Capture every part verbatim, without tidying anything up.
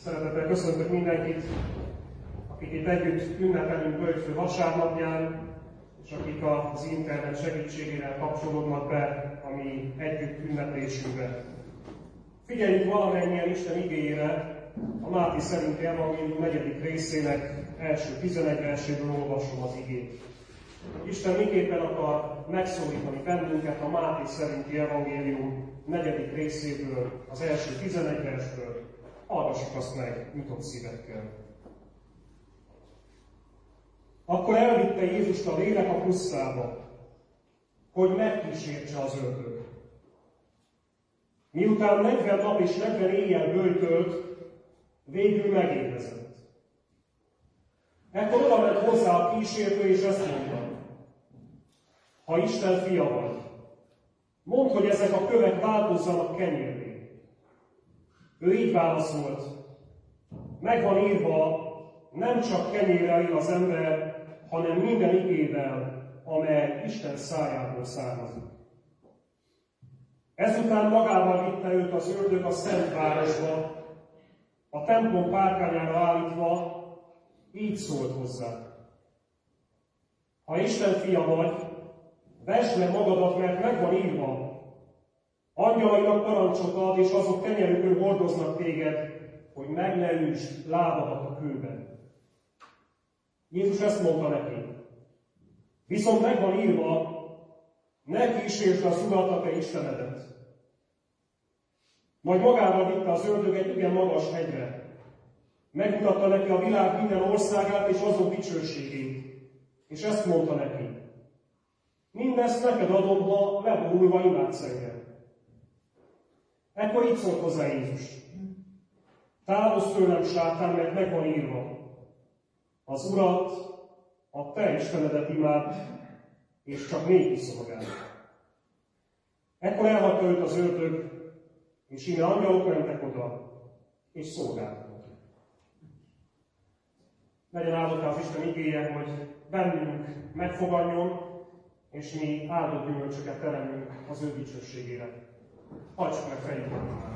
Szeretettel köszöntök mindenkit, akik itt együtt ünnepelünk Böjtfő vasárnapján, és akik az internet segítségével kapcsolódnak be a mi együtt ünneplésünkbe. Figyeljünk valamennyien Isten igéjére, a Máté szerinti evangélium negyedik részének első tizenegy verséből olvasom az igét. Isten miképpen akar megszólítani bennünket a Máté szerinti evangélium negyedik részéből, az első tizenegy versből. Hallgassuk azt meg nyitott szívekkel. Akkor elvitte Jézust a lélek a pusztába, hogy megkísértse az ördög. Miután negyven nap és negyven éjjel böjtölt, végül megérkezett. Ekkor oda ment hozzá a kísértő, és ezt mondta: ha Isten fia vagy, mondd, hogy ezek a kövek változzanak kenyérré. Ő így válaszolt: meg van írva, nem csak kenyérrel él az ember, hanem minden igével, amely Isten szájából származik. Ezután magával vitte őt az ördög a Szentvárosba, a templom párkányára állítva, így szólt hozzá: ha Isten fia vagy, vesd le magadat, mert meg van írva, angyalainak parancsot ad, és azok kenyerükön hordoznak téged, hogy meg ne üsd lábadat a kőben. Jézus ezt mondta neki: viszont meg van írva, ne kísérsd az Urat, a te Istenedet. Majd magával vitte az ördög egy igen magas hegyre. Megmutatta neki a világ minden országát és azok dicsőségét. És ezt mondta neki: mindezt neked adom, ha leborulva imádsz engem. Ekkor így szólt hozzá Jézus: távozz tőlem, sátán, mert meg van írva, az Urat, a te Istenedet imádd, és csak néki szolgálj. Ekkor elhagyta őt az ördög, és íme angyalok mentek oda, és szolgáltak. Legyen áldott az Isten igéje, hogy bennünk megfogadjon, és mi áldott gyümölcsöket teremünk az ő dicsőségére. Hajtsuk meg fejünket már.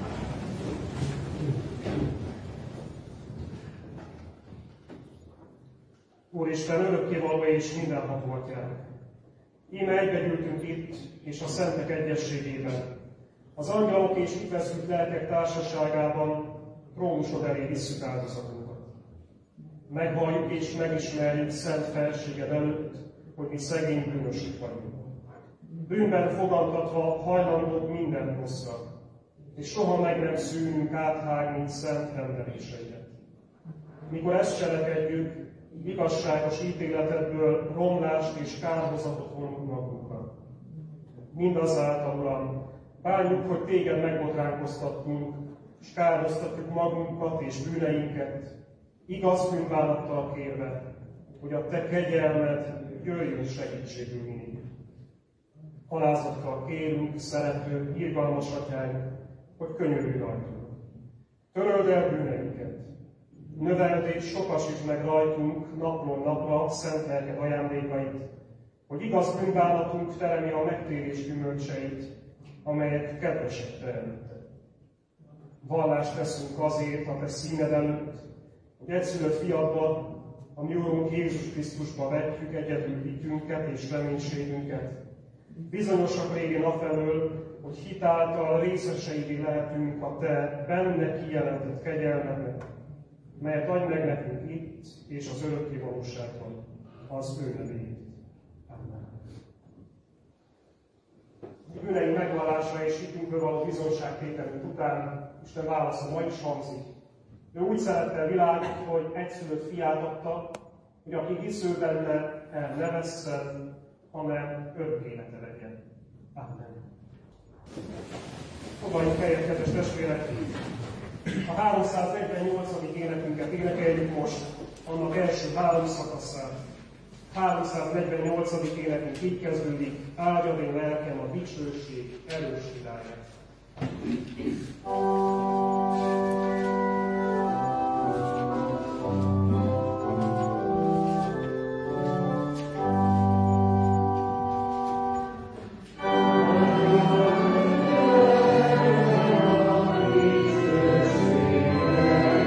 Úristen, örökkévaló és mindenható Atyánk! Íme egybegyűltünk itt, és a szentek egyességében, az angyalok és kifeszült lelkek társaságában trónusod elé visszük áldozatunkat. Megvalljuk és megismerjük szent felséged előtt, hogy mi szegény bűnösök vagyunk. Bűnben fogantatva hajlandók minden rosszra, és soha meg nem szűnünk áthágni szent rendeléseidet. Mikor ezt cselekedjük, igazságos ítéletedből romlást és kárhozatot vonunk magunkra. Mindazáltal, Uram, bánjuk, hogy téged megbotránkoztattunk, és kárhoztatjuk magunkat és bűneinket, igaz bűnbánattal kérve, hogy a te kegyelmed jöjjön segítségül mindig. Alázattal kérünk, szerető, irgalmas Atyánk, hogy könyörülj rajtunk. Töröld el bűneinket, növeld és sokasítsd meg rajtunk napról napra szent lelked ajándékait, hogy igaz bűnbánatunk teremi a megtérés gyümölcseit, amelyek kedvesek te előtted. Vallást teszünk azért a te színed előtt, hogy egyszülött fiadba, a mi Úrunk Jézus Krisztusba vetjük egyedül hitünket és reménységünket. Bizonyosak régén afelől, hogy hitáltal részeseivé lehetünk a te benne kijelentett kegyelmednek, melyet adj meg nekünk itt és az örökké valóságban, az ő nevéért. Amen. Bűneink megvallása és hitünkről való bizonságtételünk után Isten válasza ma is hangzik. Ő úgy szerette a világot, hogy egyszülött fiát adta, hogy aki hisz ő benne, el ne vesszen, hanem örök élete legyen. Amen. Foglaljunk helyet, kedves testvérek! A háromszáznegyvennyolcadik énekünket énekeljük most, annak első három szakaszát. háromszáznegyvennyolcadik énekünk így kezdődik: áldjad én lelkem a dicsőség erős királyát. Amen.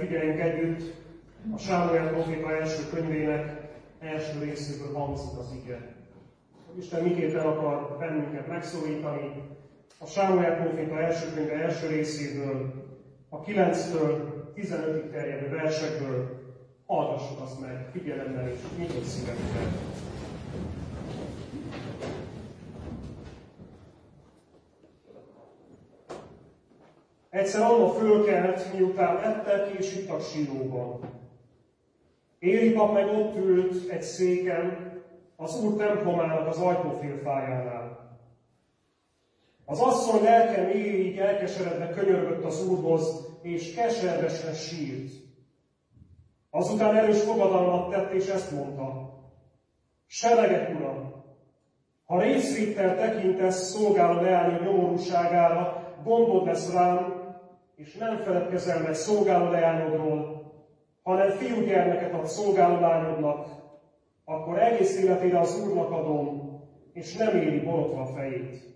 figyeljünk együtt a Sámuel próféta első könyvének első részéből hangzik az ige. Isten miképpen akar bennünket megszólítani. A Sámuel próféta első könyve első részéből, a kilenctől tizenötig terjedő versekből hallgassuk azt meg figyelemmel és nyitott szívekkel. Egyszer Anna fölkelt, miután ettek és ittak Sílóban. Éli pap meg ott ült egy széken, az Úr templomának az ajtófélfájánál. Az asszony lelke mélyig elkeseredve könyörgött az Úrhoz, és keservesen sírt. Azután erős fogadalmat tett, és ezt mondta: Seregek Uram, ha részvéttel tekintesz szolgáló leányod nyomorúságára, gondod lesz rám, és nem feledkezel meg szolgáló leányodról, hanem fiúgyermeket ad szolgáló lányodnak, akkor egész életére az Úrnak adom, és nem éri borotva a fejét.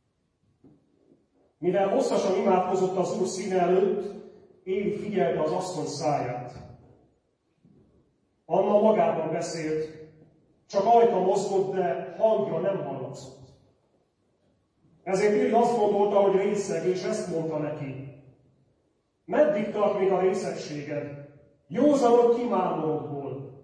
Mivel hosszasan imádkozott az Úr színe előtt, Éli figyelte az asszony száját. Anna magában beszélt, csak ajka mozgott, de hangja nem hallatszott. Ezért Éli azt gondolta, hogy részeg, és ezt mondta neki: Meddig tart még a részegséged? Józanod kimámorodból.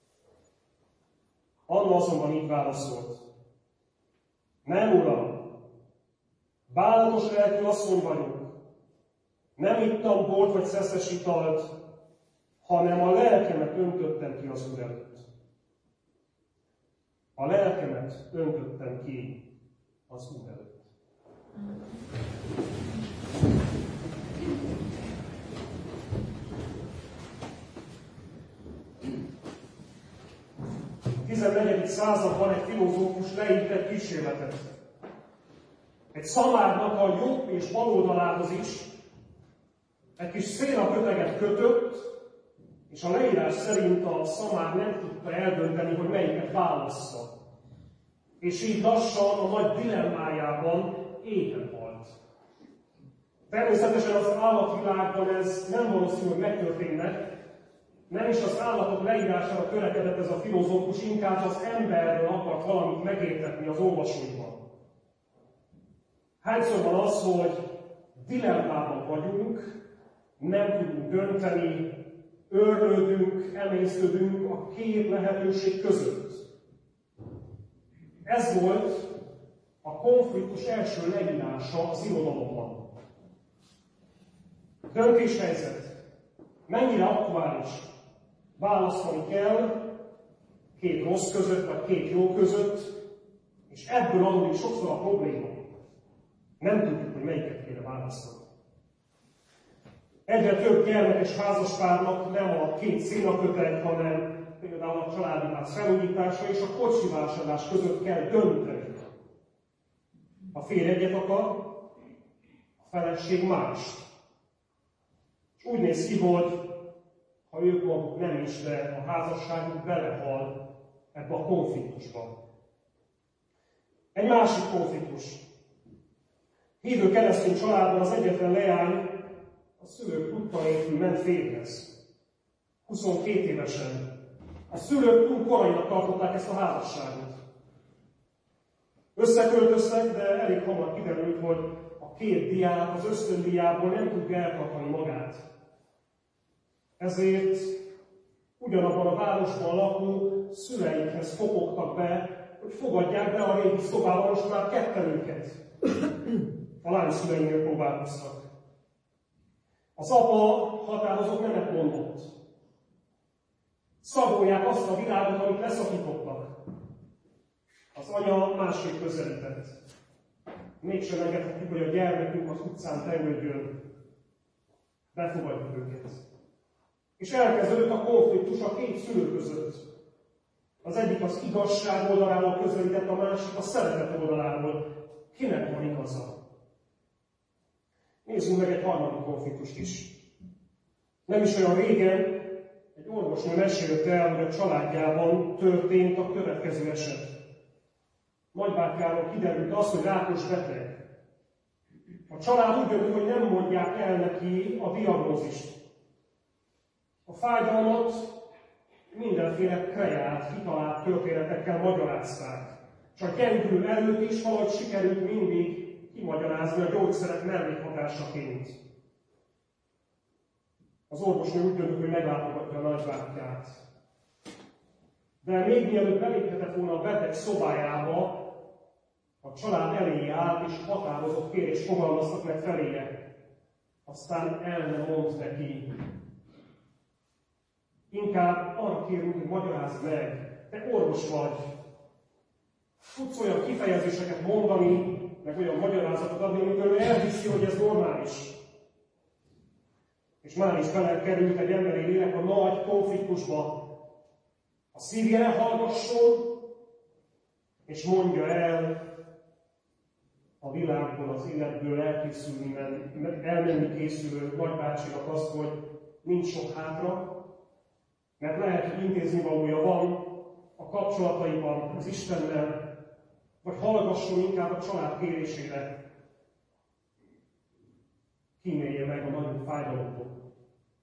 Anna azonban így válaszolt: Nem, Uram, bánatos lelkű asszony vagyok. Nem ittam bort vagy szeszes italt, hanem a lelkemet öntöttem ki az Úr előtt. A lelkemet öntöttem ki az Úr előtt. A tizennegyedik században egy filozófus leírt egy kísérletet. Egy szamárnak a jobb és bal oldalához is egy kis szénaköteget kötött, és a leírás szerint a szamár nem tudta eldönteni, hogy melyiket válassza. És így lassan a nagy dilemmájában éhen halt. Természetesen az állatvilágban ez nem valószínű, hogy megtörténnek, nem is az állatok leírására törekedett ez a filozófus, inkább az emberről akart valamit megértetni az olvasóiban. Hányszor van az, hogy dilemmában vagyunk, nem tudunk dönteni, őrlődünk, emésztődünk a két lehetőség között. Ez volt a konfliktus első leírása az irodalomban. Döntéshelyzet. Mennyire aktuális? Választani kell két rossz között, vagy két jó között, és ebből adódik sokszor a probléma. Nem tudjuk, hogy melyiket kéne választani. Egyre több gyermekes házaspárnak nem a két szénaköteg, hanem például a családi ház felújítása és a kocsivásárlás között kell dönteni. A férj egyet akar, a feleség mást. És úgy néz ki, hogy ha ők maguk nem is, de a házasságuk belehal ebbe a konfliktusba. Egy másik konfliktus. Hívő keresztény családban az egyetlen leány a szülők tudta nélkül ment férjhez. huszonkét évesen. A szülők túl korainak tartották ezt a házasságot. Összeköltöztek, de elég hamar kiderült, hogy a két diák az ösztöndíjából nem tudja eltartani magát. Ezért ugyanabban a városban lakó szüleikhez kopogtak be, hogy fogadják be a régi szobában most már ketten őket. A lány szüleinél próbálkoztak. Az apa határozott nemet mondott. Szabolják azt a világot, amit leszakítottak. Az anya másképp közelített. Mégsem engedhetjük, hogy a gyermekünk az utcán tengődjön. Befogadjuk őket. És elkezdődött a konfliktus a két szülő között. Az egyik az igazság oldaláról közelített, a másik a szeretet oldaláról. Kinek van igaza? Nézzünk meg egy harmadik konfliktust is. Nem is olyan régen egy orvosnő mesélte el, hogy a családjában történt a következő eset. Nagybátyjáról kiderült az, hogy rákos beteg. A család úgy döntött, hogy nem mondják el neki a diagnózist. A fájdalmat mindenféle kreált, kitalált történetekkel magyarázták. És a gyengülő előtt is valahogy sikerült mindig kimagyarázni a gyógyszerek mellékhatásaként. Az orvosnő úgy döntött, hogy meglátogatja a nagybátyját. De még mielőtt beléphetett volna a beteg szobájába, a család elé állt és határozott kérést fogalmaztak meg feléje. Aztán el nem mondd neki. Inkább arra kérünk, hogy magyarázd meg, te orvos vagy. Tudsz olyan kifejezéseket mondani, meg olyan magyarázatot adni, amikor ő elhiszi, hogy ez normális. És már is belekerült egy emberi lélek a nagy konfliktusba. A szívére hallgasson, és mondja el a világból, az életből elkészülni, elmenni készülő nagybácsinak azt, hogy nincs sok hátra, mert lehet, hogy intézni valója van a kapcsolataiban az Istennel, vagy hallgasson inkább a család kérésére. Kímélje meg a nagyobb fájdalomból.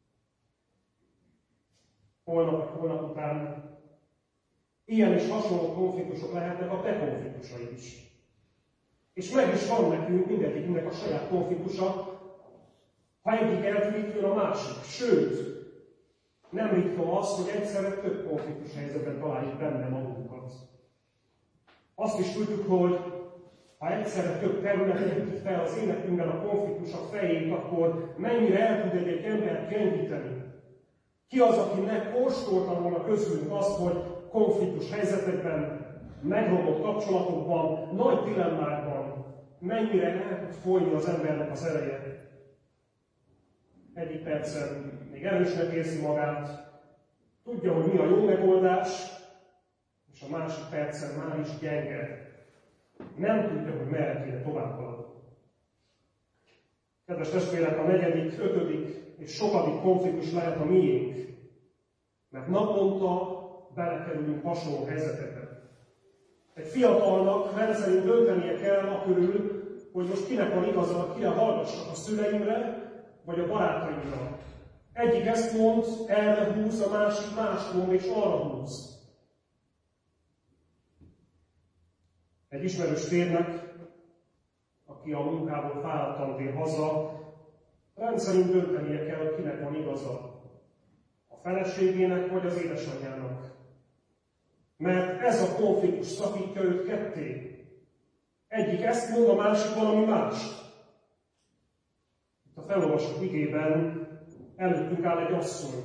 Holnap vagy holnap után ilyen és hasonló konfliktusok lehetnek a te konfliktusaid is. És meg is van nekünk, mindegyikünknek a saját konfliktusa, ha egyik eltűnik, a másik. Sőt, nem ritka az, hogy egyszerre több konfliktus helyzetben találjuk benne magunkat. Azt is tudjuk, hogy ha egyszerre több területen ütik fel az életünkben a konfliktusok fejét, akkor mennyire el tud egy embert gyengíteni. Ki az, akinek kóstolta volna közülünk azt, hogy konfliktus helyzetekben, megromlott kapcsolatokban, nagy dilemmákban mennyire el tud folyni az embernek az ereje. Egyik percen még erősnek érzi magát, tudja, hogy mi a jó megoldás, és a másik percen már is gyenge. Nem tudja, hogy merre kéne tovább haladni. Kedves testvérek, a negyedik, ötödik és sokadik konfliktus lehet a miénk, mert naponta belekerülünk hasonló helyzetekbe. Egy fiatalnak rendszerint döntenie kell a körül, hogy most kinek van igaza, kire hallgassak, a szüleimre, vagy a barátaimra. Egyik ezt mond, erre húz, a másik mást mond, és arra húz. Egy ismerős férnek, aki a munkából fáradtan tér haza, rendszerint döntenie kell, hogy kinek van igaza. A feleségének, vagy az édesanyjának. Mert ez a konfliktus szakítja őt ketté. Egyik ezt mond, a másik valami mást. Itt a felolvasott igében előttünk áll egy asszony.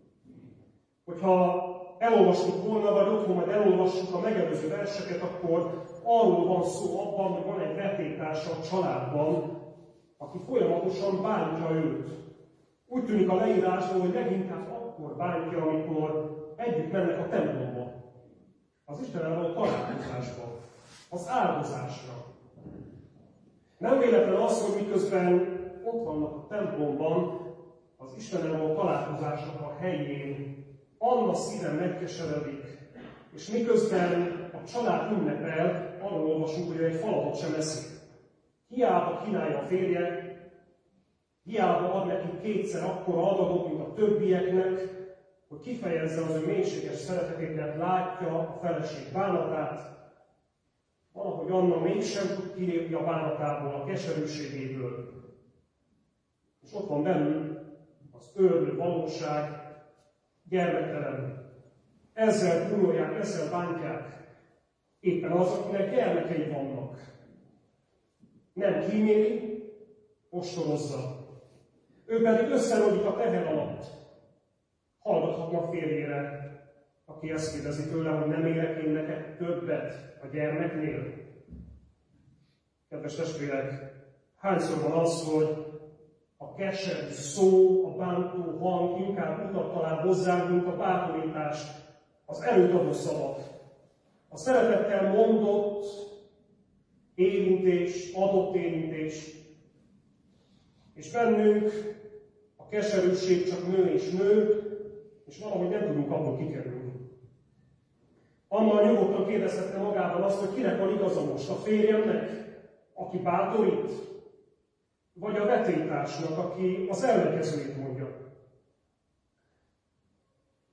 Hogyha elolvastuk volna, vagy otthon majd elolvassuk a megelőző verseket, akkor arról van szó abban, hogy van egy vetélytársa a családban, aki folyamatosan bántja őt. Úgy tűnik a leírásból, hogy leginkább akkor bántja, amikor együtt mennek a templomba. Az Istennel való találkozásba, az áldozásra. Nem véletlen az, hogy miközben ott vannak a templomban, az Istennel való találkozásnak a helyén Anna szíve megkeseredik, és miközben a család ünnepel, arról olvasunk, hogy egy falatot sem eszik. Hiába kínálja a férje, hiába ad neki kétszer akkora adatot, mint a többieknek, hogy kifejezze az ő mélységes szeretetét, mert látja a feleség bánatát, valahogy Anna mégsem tud kilépni a bánatából, a keserűségéből. És ott van belül az őrlő valóság, gyermektelen. Ezzel gúnyolják, ezzel bántják. Éppen az, akinek gyermekei vannak. Nem kíméli, ostorozza. Ő pedig összerogyik a teher alatt. Hallgathatna férjére, aki ezt kérdezi tőle, hogy nem érek én neked többet a gyermeknél. Kedves testvérek, hányszor van az, hogy a keserű szó, a bántó hang inkább utat talál hozzánk, mint a bátorítás, az erőt adó szavak. A szeretettel mondott érintés, adott érintés, és bennünk a keserűség csak nő és nő, és valahogy nem tudunk abból kikerülni. Anna nyugodtan kérdezhette magában azt, hogy kinek van igaza most, a férjemnek, aki bátorít, vagy a vetélytársnak, aki az ellenkezőjét mondja.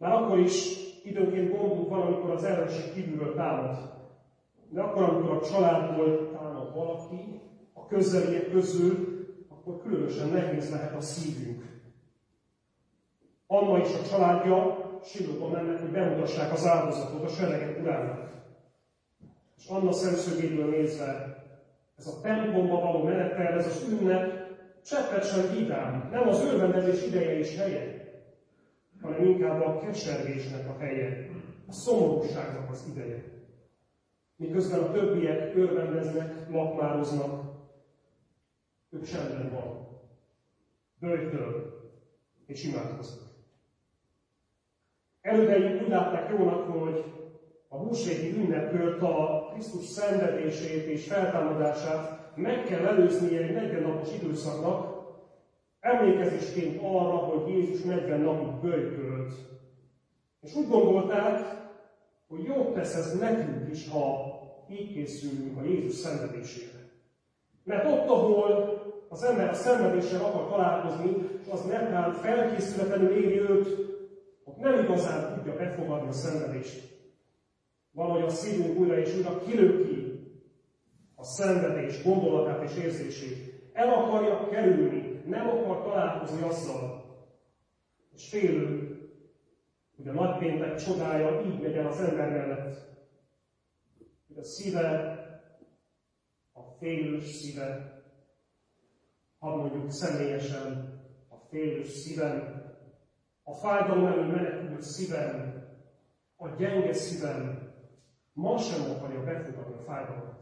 Már akkor is időnként gondunk van, amikor az ellenség kívülről támad. De akkor, amikor a családból támad valaki, a közeliek közül, akkor különösen nehéz lehet a szívünk. Anna és a családja Silóba mennek, hogy bemutassák az áldozatot a seregek urának. És Anna szemszögéből nézve, ez a templomba való menetel, ez az ünnep cseppet sem vidám, nem az örvendezés ideje és helye, hanem inkább a kesergésnek a helye, a szomorúságnak az ideje. Miközben a többiek örvendeznek, lakmároznak, ők csendben van, böjtöl és imádkoznak. Elődeink úgy látták jónak, hogy a húsvéti ünnepkört, a Krisztus szenvedését és feltámadását meg kell előznie egy negyven napos időszaknak, emlékezésként arra, hogy Jézus negyven napig böjtölt. És úgy gondolták, hogy jót tesz ez nekünk is, ha így készülünk a Jézus szenvedésére. Mert ott, ahol az ember a szenvedéssel akar találkozni, és az netán felkészületlenül éri őt, ott nem igazán tudja befogadni a szenvedést. Valahogy a szívünk újra és újra kilöki a szenvedés gondolatát és érzését. El akarja kerülni, nem akar találkozni azzal. És félő, hogy a nagypéntek csodája így megy el az ember mellett. Hogy a szíve, a félős szíve, ha mondjuk személyesen, a félős szívem, a fájdalom elől menekült szívem, a gyenge szívem ma sem akarja befogadni a fájdalmat.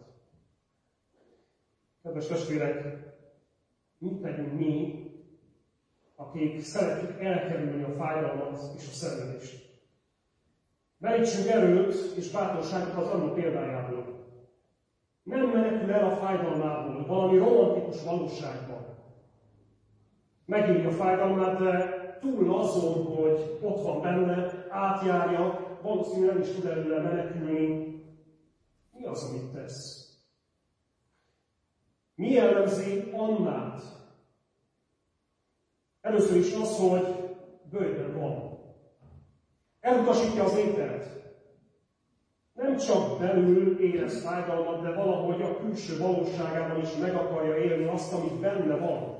Kedves testvérek, mit tegyünk mi, akik szeretjük elkerülni a fájdalmat és a szenvedést? Merítsünk erőt és bátorságot az Anna példájából. Nem menekül el a fájdalmából, valami romantikus valóságban. Megéri a fájdalmát, de túl azon, hogy ott van benne, átjárja, valószínűleg nem is tud előle menekülni. Mi az, amit tesz? Mi jellemzi Annát? Először is az, hogy böjtön van. Elutasítja az ételt. Nem csak belül érez fájdalmat, de valahogy a külső valóságában is meg akarja élni azt, amit benne van.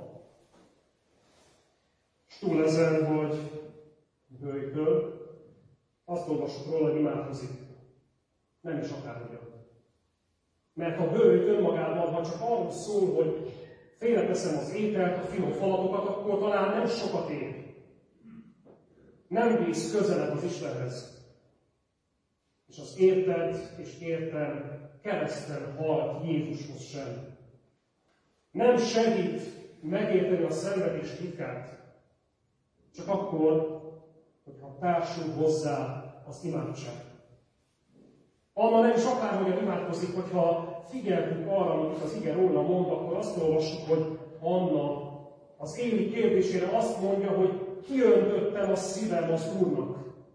És túl ezen, hogy böjtöl, azt olvasok róla, hogy imádkozik. Nem is akárhogyan. Mert a böjt önmagában, ha csak arról szól, hogy félreteszem az ételt, a finom falatokat, akkor talán nem sokat ér. Nem visz közelebb az Istenhez. És az érted és értem kereszten halt Jézushoz sem. Nem segít megérteni a szenvedés titkát, csak akkor, hogyha társul hozzá az imádság. Anna nem is akárhogyan imádkozik, hogyha figyeltünk arra, amit az ige róla mond, akkor azt olvassuk, hogy Anna az Éli kérdésére azt mondja, hogy kiöntöttem a szívem az Úrnak.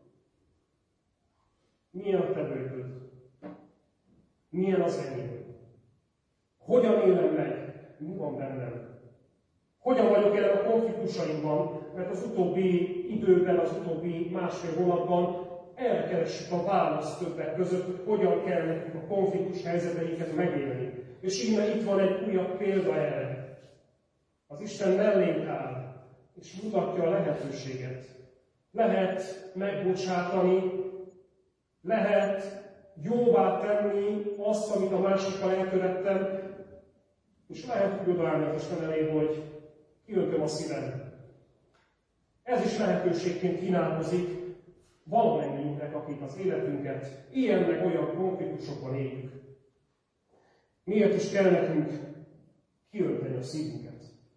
Milyen a te böjtöd? Milyen az enyém? Hogyan élem meg? Mi van bennem? Hogyan vagyok jelen a konfliktusaimban? Mert az utóbbi időben, az utóbbi másfél hónapban elkeressük a választ többek között, hogy hogyan kell nekünk a konfliktus helyzeteinket megélni. És íme itt van egy újabb példa erre. Az Isten mellénk áll, és mutatja a lehetőséget. Lehet megbocsátani, lehet jóvá tenni azt, amit a másikkal elkövettem, és lehet úgy odaállni az Isten elé, hogy kiöntöm a szívem. Ez is lehetőségként kínálkozik valamennyiünknek, akik az életünket ilyen meg olyan konfliktusokban éljük. Miért is kell nekünk kiönteni a szívünket?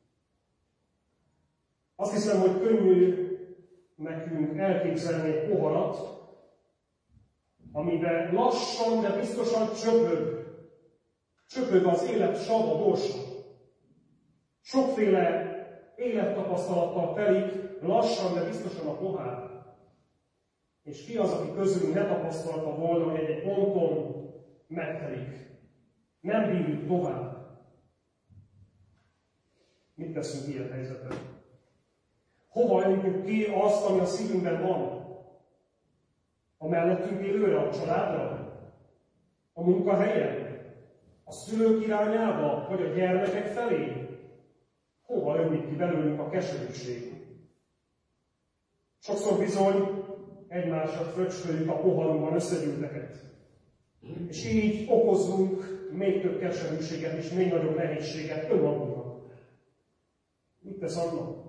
Azt hiszem, hogy könnyű nekünk elképzelni egy poharat, amiben lassan, de biztosan csöpög, csöpög az élet sava borsa. Sokféle élettapasztalattal telik, lassan, de biztosan a pohár. És ki az, aki közülünk ne tapasztalta volna, hogy egy ponton megtelik. Nem bírjuk tovább. Mit teszünk ilyen helyzetben? Hova öntjük ki azt, ami a szívünkben van? A mellettünk élőre, a családra? A munkahelyen? A szülők irányába? Vagy a gyermekek felé? Hova ömlik ki belőlünk a keserűség? Sokszor bizony egymásra fröcsköljük a poharunkban összegyűlteket. És így okozunk még több keserűséget és még nagyobb nehézséget önmagunknak. Mit tesz Anna?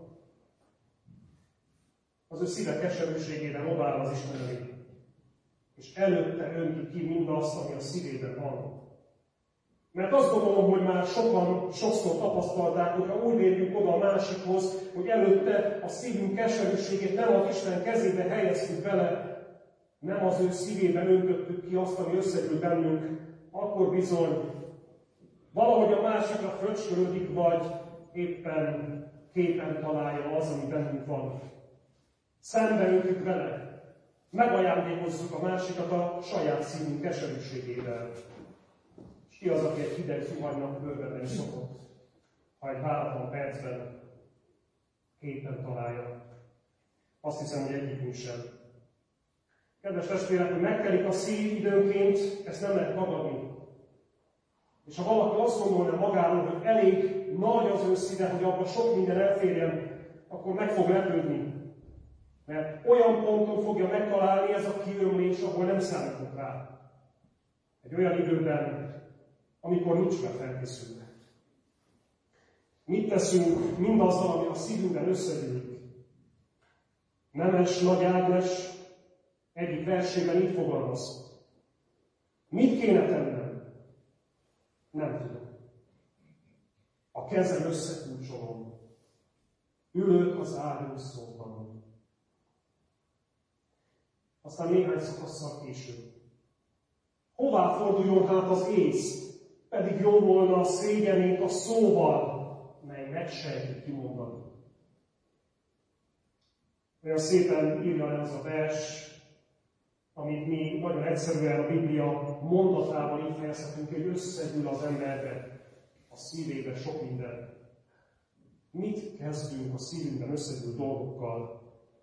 Az ő szíve keserűségében odáll az Isten elé, és előtte önti ki mindazt, ami a szívében van. Mert azt gondolom, hogy már sokan, sokszor tapasztalták, hogyha úgy lépünk oda a másikhoz, hogy előtte a szívünk keserűségét nem az Isten kezébe helyeztük bele, nem az ő szívében öntöttük ki azt, ami összegyűl bennünk, akkor bizony valahogy a másikra fröcskölődik, vagy éppen képen találja az, ami bennünk van. Szembeöntjük vele, megajándékozzuk a másikat a saját szívünk keserűségével. És ki az, aki egy hideg zuhanynak bőrben is szokott, ha egy váratlan percben képen találja? Azt hiszem, hogy egyikünk sem. Kedves testvérek, hogy megtelik a szív időnként, ezt nem lehet tagadni. És ha valaki azt gondolna magáról, hogy elég nagy az ő szíve, hogy abban sok minden elférjen, akkor meg fog lepődni. Mert olyan ponton fogja megtalálni ez a kiömlés, ahol nem számítunk rá. Egy olyan időben, amikor nincs már felkészülve. Mit teszünk mindazzal, ami a szívünkben összegyűlik? Nemes Nagy Ágnes egyik versében így fogalmaz. Mit kéne tennem? Nem tudom. A kezem összekulcsolom. Ülök az ágyúszóban. Aztán néhány szakasszal később. Hová forduljon hát az ész? Pedig jó volna a szégyenét a szóval, mely megsejti kimondani. Olyan szépen írja le az a vers, amit mi nagyon egyszerűen a Biblia mondatával így fejezhetünk, hogy összegyűl az emberbe, a szívébe sok minden. Mit kezdünk a szívünkben összegyűl dolgokkal?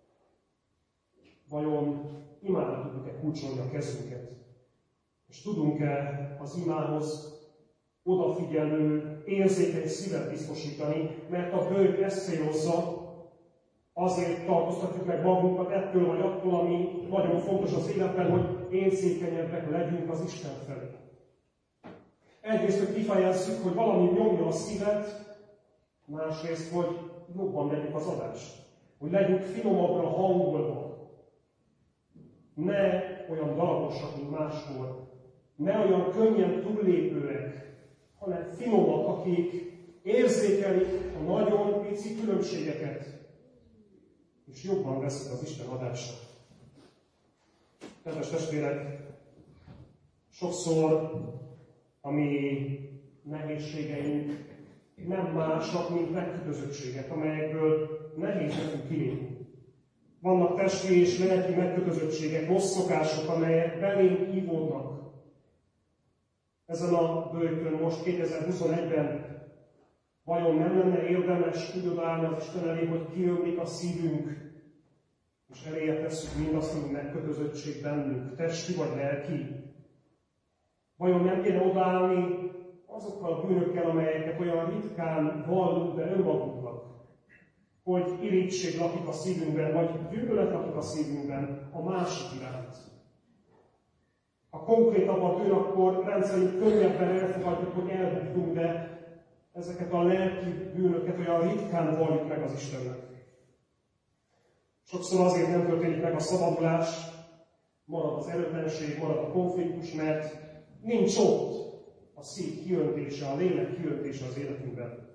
Vajon imára tudjuk-e kulcsolni a kezünket? És tudunk-e az imához odafigyelő, érzékeny szívet biztosítani, mert a bőjt ezt célozza, azért tartóztatjuk meg magunkat ettől vagy attól, ami nagyon fontos az életben, hogy érzékenyebbek legyünk az Isten felé. Egyrészt, hogy kifejezzük, hogy valami nyomja a szívet, másrészt, hogy jobban legyünk az adást. Hogy legyünk finomabbra hangolva. Ne olyan darabosak, mint máskor. Ne olyan könnyen túllépőek, hanem finomak, akik érzékelik a nagyon pici különbségeket, és jobban veszik az Isten adását. Kedves testvérek, sokszor a mi nehézségeink nem másak, mint megkötözöttségek, amelyekből nehéz nekünk kilépni. Vannak testi és lelki megkötözöttségek, rossz szokások, amelyek belénk ívódnak. Ezen a bőjtön most kétezer-huszonegyben vajon nem lenne érdemes úgy odaállni az Isten elé, hogy kiömlik a szívünk, és eléje tesszük mindazt, ami megkötözöttség bennünk, testi vagy lelki? Vajon nem kéne odaállni azokkal a bűnökkel, amelyeket olyan ritkán vallunk be önmagunknak, hogy irigység lakik a szívünkben, vagy gyűlölet lakik a szívünkben a másik iránt? Ha konkrétabb a bűn, akkor rendszerint könnyebben elfogadjuk, hogy elbuktunk, de ezeket a lelki bűnöket olyan ritkán valljuk meg az Istennek. Sokszor azért nem történik meg a szabadulás, marad az erőtlenség, marad a konfliktus, mert nincs ott a szív kiöntése, a lélek kiöntése az életünkben.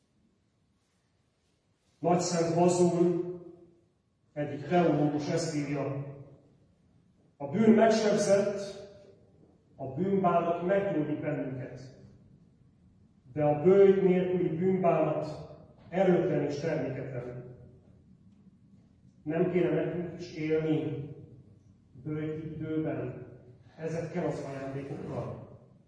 Nagyszent Vazul, egyik teológus ezt írja: a bűn megsebzett, a bűnbánat meggyógyít bennünket, de a bőjt nélküli bűnbánat erőtlen és terméketlen. Nem kéne nekünk is élni bőjt időben ezekkel az ajándékokkal.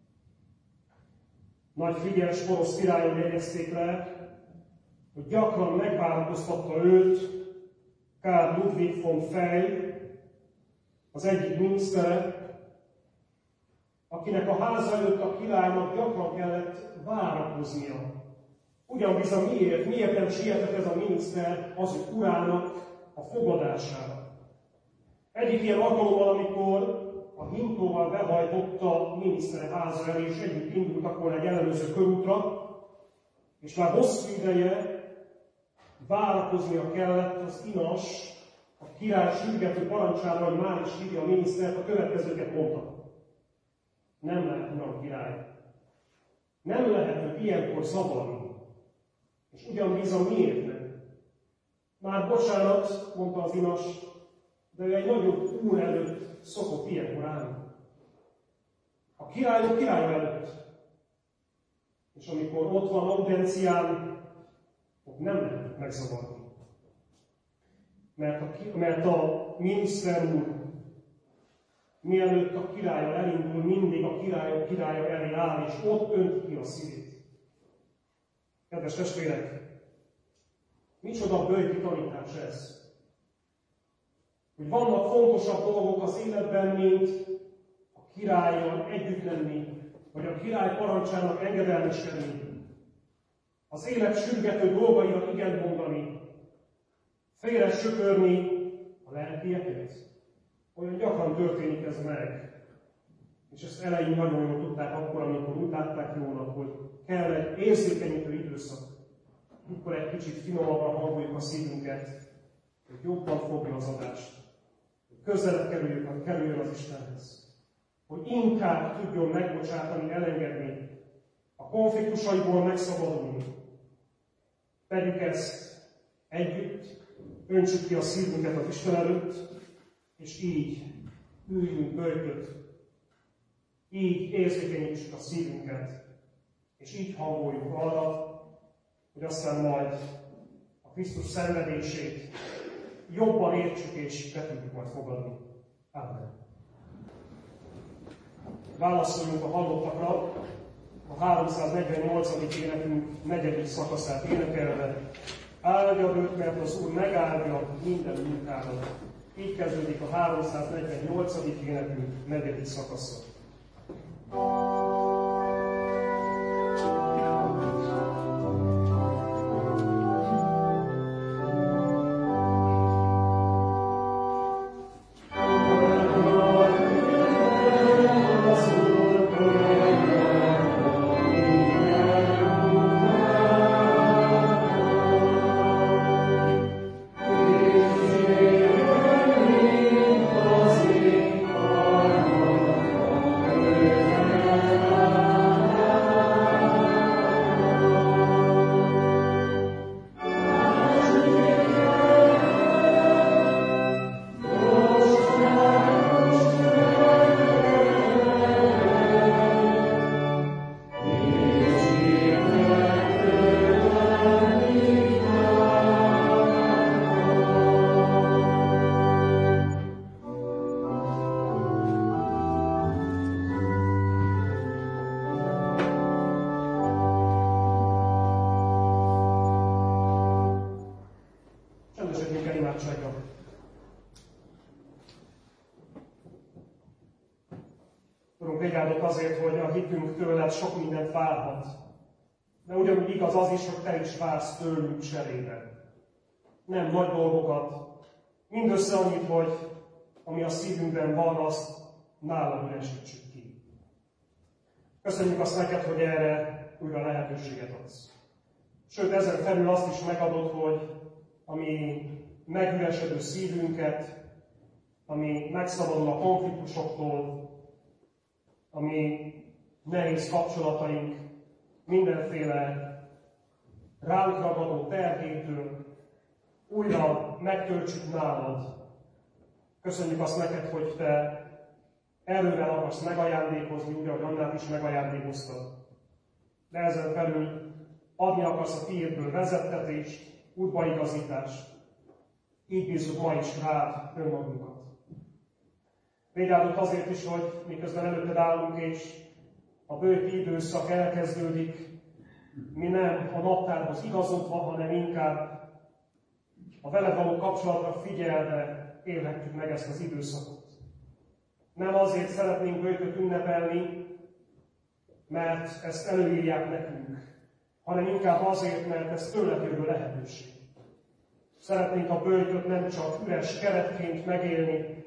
Nagy Frigyes porosz királyon jegyezték le, hogy gyakran megváltoztatta őt Karl Ludwig von Fey, az egyik minisztere, akinek a háza előtt a királynak gyakran kellett várakoznia. Ugyan bizony miért? Miért nem sietett ez a miniszter az ő urának a fogadására? Egyik ilyen alkalommal, amikor a hintóval behajtott a miniszter háza elé, és együtt indultak volna egy ellenőrző körútra, és már hosszú ideje várakoznia kellett az inas, a király sürgető parancsára, hogy már is hívja a minisztert, a következőket mondta. Nem lehet, uram király. Nem lehet, hogy ilyenkor zavarni. És ugyan bizony miért nem? Már bocsánat, mondta az inas, de ő egy nagyobb úr előtt szokott ilyenkor állni. A királyok király előtt. És amikor ott van audiencián, ott nem lehet megzavarni. Mert a, mert a miniszter úr, mielőtt a királlyal elindul, mindig a királyok királya elé áll, és ott önti ki a szívét. Kedves testvérek, micsoda bölcsi tanítás ez? Hogy vannak fontosabb dolgok az életben, mint a királlyal együtt lenni, vagy a király parancsának engedelmeskedni. Az élet sürgető dolgaira igent mondani, félre söpörni a lelkieket. Olyan gyakran történik ez meg. És ezt elején nagyon jól tudták akkor, amikor úgy látták jónak, hogy kell egy érzékenyítő időszak. Akkor egy kicsit finomabbra hangoljuk a szívünket, hogy jobban fogja az adást. Hogy közelebb kerüljön, kerüljön az Istenhez. Hogy inkább tudjon megbocsátani, elengedni, a konfliktusaiból megszabadulni. Tegyük ezt együtt, öntsük ki a szívünket az Isten előtt, és így üljünk bölköt, így érzékenyítsük a szívünket, és így hangoljuk arra, hogy aztán majd a Krisztus szenvedését jobban értsük, és be tudjuk majd fogadni. Amen. Válaszoljunk a hallottakra a háromszáznegyvennyolcadik énekünk negyedik szakaszát énekelve. Áldja őt, mert az Úr megáldja minden munkádat. Így kezdődik a háromszáznegyvennyolcadik énekünk negyedik szakasza. Azért, hogy a hitünk tőled sok mindent várhat. De ugyanúgy igaz az is, hogy te is vársz tőlünk cserébe. Nem nagy dolgokat, mindössze annyit, hogy ami a szívünkben van, azt nálad üresítsük ki. Köszönjük azt neked, hogy erre újra lehetőséget adsz. Sőt, ezen felül azt is megadod, hogy ami megüresedő szívünket, ami megszabadul a konfliktusoktól, ami nehéz kapcsolataink, mindenféle ránk ragadó terhétől újra megtöltsük nálad. Köszönjük azt neked, hogy te erővel akarsz megajándékozni, úgy, ahogy Annát is megajándékoztad. De ezen felül adni akarsz a tiédből vezettetést, útbaigazítást. Így bízzuk ma is rád önmagunkat. Légy áldott azért is, hogy miközben előtted állunk, és a bőti időszak elkezdődik, mi nem a naptárhoz igazodva, hanem inkább a veled való kapcsolatra figyelve élhetjük meg ezt az időszakot. Nem azért szeretnénk böjtöt ünnepelni, mert ezt előírják nekünk, hanem inkább azért, mert ez tőled jövő lehetőség. Szeretnénk a böjtöt nem csak üres keretként megélni,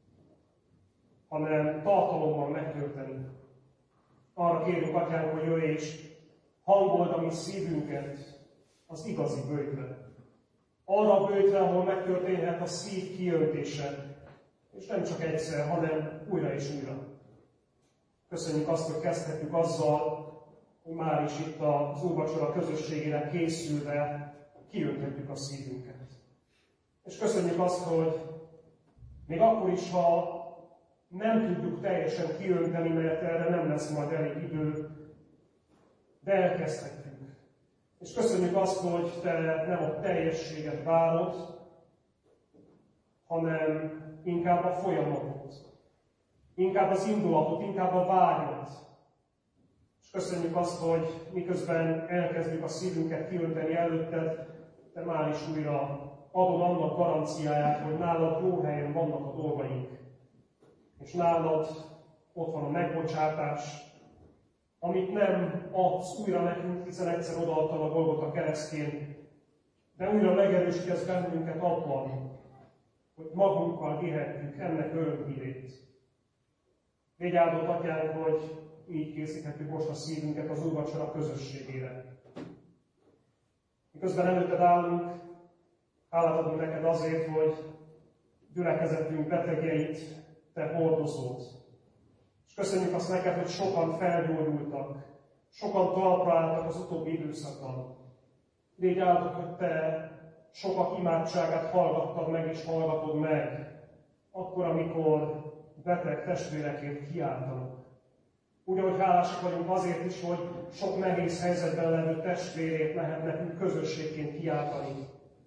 hanem tartalommal megtölteni. Arra kérjük, Atyánk, hogy jöjj és hangold a mi szívünket az igazi böjtre. Arra a böjtre, ahol megtörténhet a szív kiöntése, és nem csak egyszer, hanem újra és újra. Köszönjük azt, hogy kezdhetjük azzal, hogy már is itt az úrvacsora közösségére készülve kiönthetjük a szívünket. És köszönjük azt, hogy még akkor is, ha nem tudjuk teljesen kiönteni, mert erre nem lesz majd elég idő, de elkezdhetjük. És köszönjük azt, hogy te nem a teljességet várod, hanem inkább a folyamatot, inkább az indulatot, inkább a vágyat. És köszönjük azt, hogy miközben elkezdjük a szívünket kiönteni előtted, te már is újra adod annak garanciáját, hogy nálad jó helyen vannak a dolgaink. És nálad ott van a megbocsátás, amit nem adsz újra nekünk, hiszen egyszer odaadtad a Golgota keresztjén, de újra megerősítesz bennünket abban, hogy magunkkal vihetjük ennek örömhírét. Légy áldott, Atyánk, hogy így készíthetjük most a szívünket az úrvacsora közösségére. Miközben előtted állunk, hálát adunk neked azért, hogy gyülekezetünk betegjeit te hordozod. És köszönjük azt neked, hogy sokan felgyógyultak, sokan talpra álltak az utóbbi időszakban. Légy áldott, hogy te sokak imádságát hallgattad meg és hallgatod meg, akkor, amikor beteg testvérekért kiáltanak. Ugyanúgy hálásak vagyunk azért is, hogy sok nehéz helyzetben levő testvérét lehet nekünk közösségként kiáltani.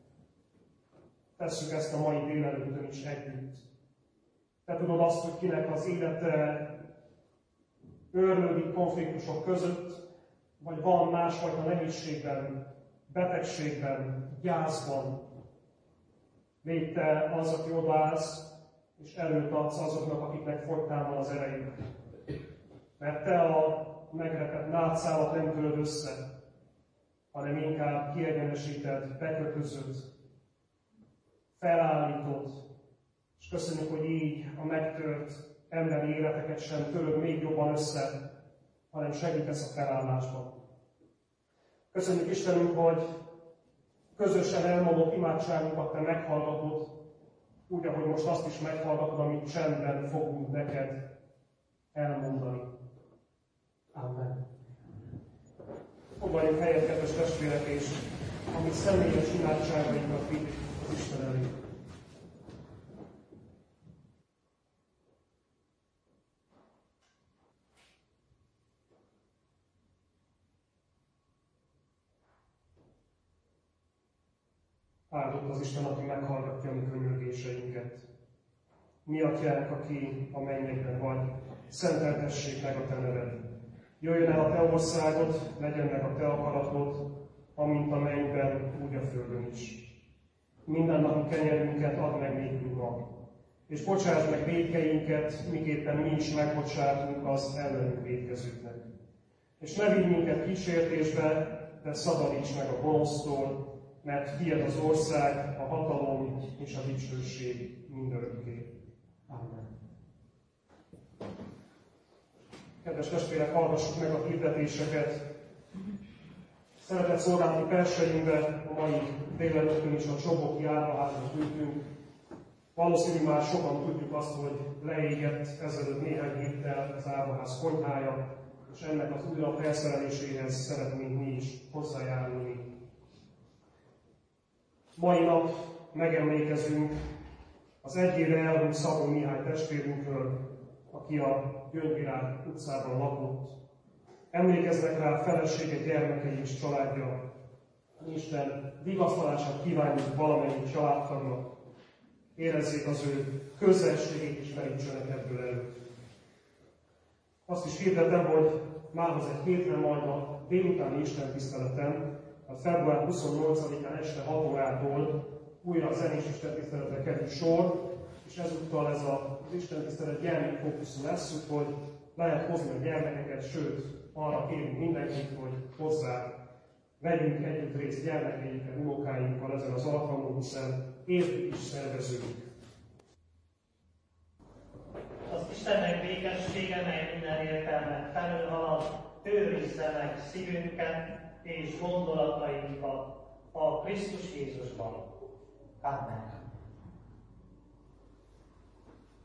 Tesszük ezt a mai délelőttön is együtt. Te tudod azt, hogy kinek az élete őrlődik konfliktusok között, vagy van másfajta nehézségben, betegségben, gyászban. Légy te az, aki odaállsz, és erőt adsz azoknak, akiknek fogytán van az erejük. Mert te a megrepett nátszálat nem töröd össze, hanem inkább kiegyenesíted, bekötözöd, felállítod, és köszönjük, hogy így a megtört emberi életeket sem töröd még jobban össze, hanem segítesz a felállásban. Köszönjük, Istenünk, hogy közösen elmondott imádságunkat te meghallgatod, úgy, ahogy most azt is meghallgatod, amit csendben fogunk neked elmondani. Amen. Foglaljunk helyet, kedves testvérek, és ami személyes imádságainkat vigyük az Isten elé. Áldott az Isten, aki meghallgatja a mi könyörgéseinket. Mi, Atyánk, aki a mennyekben vagy, szenteltessék meg a te neved. Jöjjön el a te országod, legyen meg a te akaratod, amint a mennyben, úgy a földön is. Minden napi kenyerünket add meg nékünk ma, és bocsásd meg vétkeinket, miképpen mi is megbocsátunk az ellenünk vétkezőknek. És ne vigy minket kísértésbe, de szabadíts meg a gonosztól, mert tiéd az ország, a hatalom és a dicsőség mindörökké. Amen. Kedves testvérek, hallgassuk meg a hirdetéseket. Szeretett szolgálati perseinkbe a mai délelőttön is a Csoboki árvaházba ültünk. Valószínű már sokan tudjuk azt, hogy leégett ezelőtt néhány héttel az árvaház konyhája, és ennek az újra felszereléséhez szeretnénk mi is hozzájárulni. Mai nap megemlékezünk az egyére elhunyt Szabó Mihály testvérünkről, aki a Gyöngyvirág utcában lakott. Emlékeznek rá felesége, gyermekei és családja. Isten vigasztalását kívánjuk valamennyi családtagnak. Érezzék az ő közelségét és merítsenek ebből elő. Azt is hirdetem, hogy márhoz egy hétre majd a délutáni istentiszteleten, a február huszonnyolcadikán este hat órától újra a zenés istentiszteletre kerül sor, és ezúttal ez az Isten tisztelet gyermekfókuszú lesz, hogy lehet hozni a gyermekeket, sőt, arra kérünk mindenkit, hogy hozzá vegyünk együtt részt gyermekeikkel, unokáinkkal ezen az alkalmon, hiszen értük is szerveződik. Az Istennek békessége, mely minden értelmet felülhalad, őrizze meg szívünket és gondolatainkat a Krisztus Jézusban. Amen.